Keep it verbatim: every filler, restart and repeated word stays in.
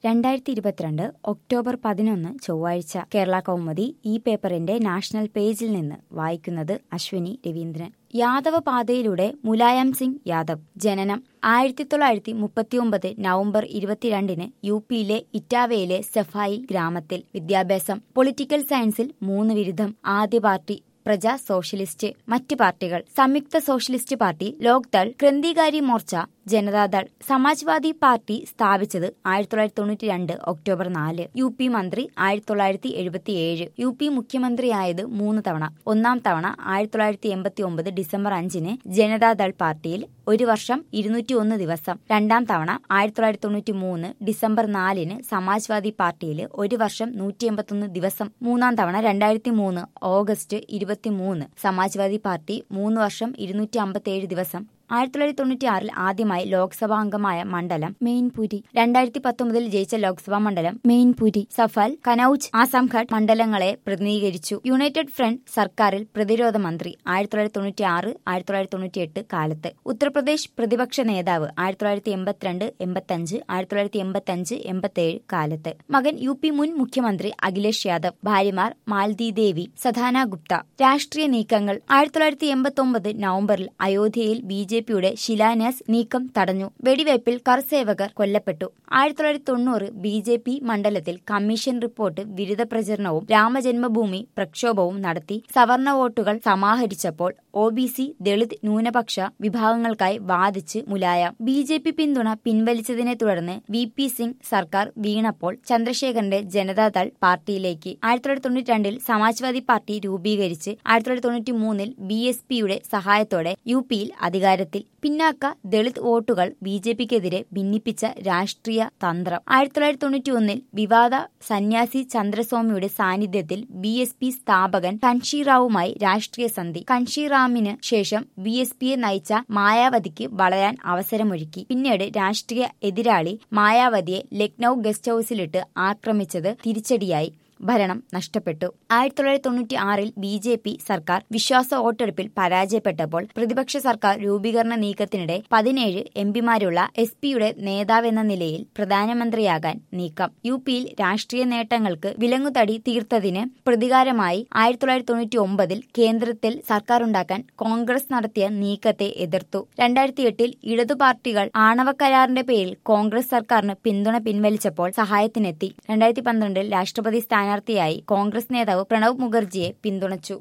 രണ്ടായിരത്തി ഇരുപത്തിരണ്ട് ഒക്ടോബർ പതിനൊന്ന് ചൊവ്വാഴ്ച കേരള കൗമുദി ഈ പേപ്പറിന്റെ നാഷണൽ പേജിൽ നിന്ന് വായിക്കുന്നത് അശ്വിനി രവീന്ദ്രൻ. യാദവ പാതയിലൂടെ മുലായം സിംഗ് യാദവ്. ജനനം ആയിരത്തി തൊള്ളായിരത്തി മുപ്പത്തിയൊമ്പത് നവംബർ ഇരുപത്തിരണ്ടിന് യു പിയിലെ ഇറ്റാവയിലെ സഫായി ഗ്രാമത്തിൽ. വിദ്യാഭ്യാസം പൊളിറ്റിക്കൽ സയൻസിൽ മൂന്ന് ബിരുദം. ആദ്യ പാർട്ടി പ്രജാ സോഷ്യലിസ്റ്റ്. മറ്റ് പാർട്ടികൾ Samyukta socialist party, Lok Dal, Krantikari Morcha, Janata Dal. Samajwadi party സ്ഥാപിച്ചത് ആയിരത്തി തൊള്ളായിരത്തി തൊണ്ണൂറ്റി രണ്ട് ഒക്ടോബർ നാല്. യു പി മന്ത്രി ആയിരത്തി തൊള്ളായിരത്തി എഴുപത്തിയേഴ്. യു പി മുഖ്യമന്ത്രിയായത് മൂന്ന് തവണ. ഒന്നാം തവണ ആയിരത്തി തൊള്ളായിരത്തി എൺപത്തി ഒമ്പത് ഡിസംബർ അഞ്ചിന് ജനതാദൾ പാർട്ടിയിൽ ഒരു വർഷം ഇരുന്നൂറ്റി ഒന്ന് ദിവസം. രണ്ടാം തവണ ആയിരത്തി തൊള്ളായിരത്തി തൊണ്ണൂറ്റി മൂന്ന് ഡിസംബർ നാലിന് സമാജ്വാദി പാർട്ടിയിൽ ഒരു വർഷം നൂറ്റി എൺപത്തൊന്ന് ദിവസം. മൂന്നാം തവണ രണ്ടായിരത്തി മൂന്ന് ഓഗസ്റ്റ് ഇരുപത്തിമൂന്ന് സമാജ്വാദി പാർട്ടി മൂന്ന് വർഷം ഇരുന്നൂറ്റി അമ്പത്തിയേഴ് ദിവസം. ആയിരത്തി തൊള്ളായിരത്തി തൊണ്ണൂറ്റി ആറിൽ ആദ്യമായി ലോക്സഭാ അംഗമായ മണ്ഡലം മെയിൻപുരി. രണ്ടായിരത്തി പത്തൊമ്പതിൽ ജയിച്ച ലോക്സഭാ മണ്ഡലം മെയിൻപുരി, സഫൽ, കനൌജ്, ആസംഘട്ട് മണ്ഡലങ്ങളെ പ്രതിനിധീകരിച്ചു. യുണൈറ്റഡ് ഫ്രണ്ട് സർക്കാരിൽ പ്രതിരോധ മന്ത്രി ആയിരത്തി തൊള്ളായിരത്തി തൊണ്ണൂറ്റി ആറ് ആയിരത്തി തൊള്ളായിരത്തി തൊണ്ണൂറ്റി എട്ട് കാലത്ത്. ഉത്തർപ്രദേശ് പ്രതിപക്ഷ നേതാവ് ആയിരത്തി തൊള്ളായിരത്തി എൺപത്തിരണ്ട് എൺപത്തിയഞ്ച് ആയിരത്തി തൊള്ളായിരത്തി എൺപത്തിയഞ്ച് എൺപത്തിയേഴ് കാലത്ത്. മകൻ യു പി മുൻ മുഖ്യമന്ത്രി അഖിലേഷ് യാദവ്. ഭാര്യമാർ മാൽദി ദേവി, സധാന ഗുപ്ത. രാഷ്ട്രീയ നീക്കങ്ങൾ ആയിരത്തി തൊള്ളായിരത്തി എൺപത്തി ഒമ്പത് നവംബറിൽ അയോധ്യയിൽ ബി ജെ പിയുടെ ശിലാന്യാസ് നീക്കം തടഞ്ഞു. വെടിവയ്പിൽ കർസേവകർ കൊല്ലപ്പെട്ടു. ആയിരത്തി തൊള്ളായിരത്തി തൊണ്ണൂറ് ബി ജെ പി മണ്ഡലത്തിൽ കമ്മീഷൻ റിപ്പോർട്ട് വിരുദ്ധ പ്രചരണവും രാമജന്മഭൂമി പ്രക്ഷോഭവും നടത്തി സവർണ വോട്ടുകൾ സമാഹരിച്ചപ്പോൾ ഒ ബി സി, ദളിത്, ന്യൂനപക്ഷ വിഭാഗങ്ങൾക്കായി വാദിച്ച് മുലായം. ബി ജെ പി പിന്തുണ പിൻവലിച്ചതിനെ തുടർന്ന് വി പി സിംഗ് സർക്കാർ വീണപ്പോൾ ചന്ദ്രശേഖരന്റെ ജനതാദൾ പാർട്ടിയിലേക്ക്. ആയിരത്തി തൊള്ളായിരത്തി തൊണ്ണൂറ്റി രണ്ടിൽ സമാജ്വാദി പാർട്ടി രൂപീകരിച്ച് ആയിരത്തി തൊള്ളായിരത്തി തൊണ്ണൂറ്റി മൂന്നിൽ ബി എസ് പിയുടെ സഹായത്തോടെ യു പിയിൽ അധികാരത്തിൽ. പിന്നാക്ക ദളിത് വോട്ടുകൾ ബി ജെ പിക്കെതിരെ ഭിന്നിപ്പിച്ച രാഷ്ട്രീയ തന്ത്രം. ആയിരത്തി തൊള്ളായിരത്തി തൊണ്ണൂറ്റി ഒന്നിൽ വിവാദ സന്യാസി ചന്ദ്രസ്വാമിയുടെ സാന്നിധ്യത്തിൽ ബി എസ് പി സ്ഥാപകൻ കൻഷിറാവുമായി രാഷ്ട്രീയ സന്ധി. കൻഷിറാമിന് ശേഷം ബി എസ് പിയെ നയിച്ച മായാവതിക്ക് വളരാൻ അവസരമൊരുക്കി. പിന്നീട് രാഷ്ട്രീയ എതിരാളി മായാവതിയെ ലക്നൌ ഗസ്റ്റ് ഹൌസിലിട്ട് ആക്രമിച്ചത് തിരിച്ചടിയായി. ഭരണം നഷ്ടപ്പെട്ടു. ആയിരത്തി തൊള്ളായിരത്തി തൊണ്ണൂറ്റി ആറിൽ ബി ജെ പി സർക്കാർ വിശ്വാസ വോട്ടെടുപ്പിൽ പരാജയപ്പെട്ടപ്പോൾ പ്രതിപക്ഷ സർക്കാർ രൂപീകരണ നീക്കത്തിനിടെ പതിനേഴ് എം പിമാരുള്ള എസ് പിയുടെ നേതാവെന്ന നിലയിൽ പ്രധാനമന്ത്രിയാകാൻ നീക്കം. യു പിയിൽ രാഷ്ട്രീയ നേട്ടങ്ങൾക്ക് വിലങ്ങുതടി തീർത്തതിന് പ്രതികാരമായി ആയിരത്തി തൊള്ളായിരത്തി തൊണ്ണൂറ്റി ഒമ്പതിൽ കേന്ദ്രത്തിൽ സർക്കാരുണ്ടാക്കാൻ കോൺഗ്രസ് നടത്തിയ നീക്കത്തെ എതിർത്തു. രണ്ടായിരത്തി എട്ടിൽ ഇടതു പാർട്ടികൾ ആണവ കരാറിന്റെ പേരിൽ കോൺഗ്രസ് സർക്കാരിന് പിന്തുണ പിൻവലിച്ചപ്പോൾ സഹായത്തിനെത്തി. രണ്ടായിരത്തി പന്ത്രണ്ടിൽ രാഷ്ട്രപതി സ്ഥാനാർത്ഥിയായി കോൺഗ്രസ് നേതാവ് പ്രണബ് മുഖർജിയെ പിന്തുണച്ചു.